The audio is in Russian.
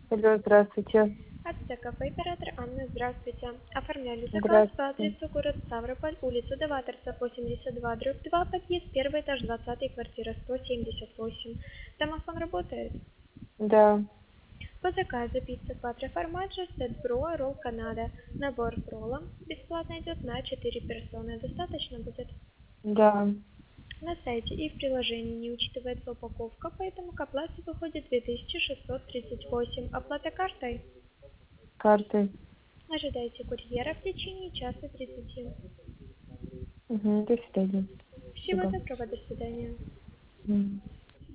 Алло, здравствуйте. Ацтеков, оператор Анна, здравствуйте. Оформляли заказ по Здравствуйте. адресу город Ставрополь, улица Деваторца, 82/2, подъезд, первый этаж, 20, квартира 178. Домофон работает? Да, По заказу пицца Quattro Formaggio, сет бро, ролл Канада. Набор с роллом бесплатно идет на 4 персоны. Достаточно будет? да, На сайте и в приложении не учитывается упаковка, поэтому к оплате выходит 2638. Оплата картой? карты. Ожидайте курьера в течение часа 30. Угу, до свидания. Всего Спасибо. доброго, до свидания. Мгм.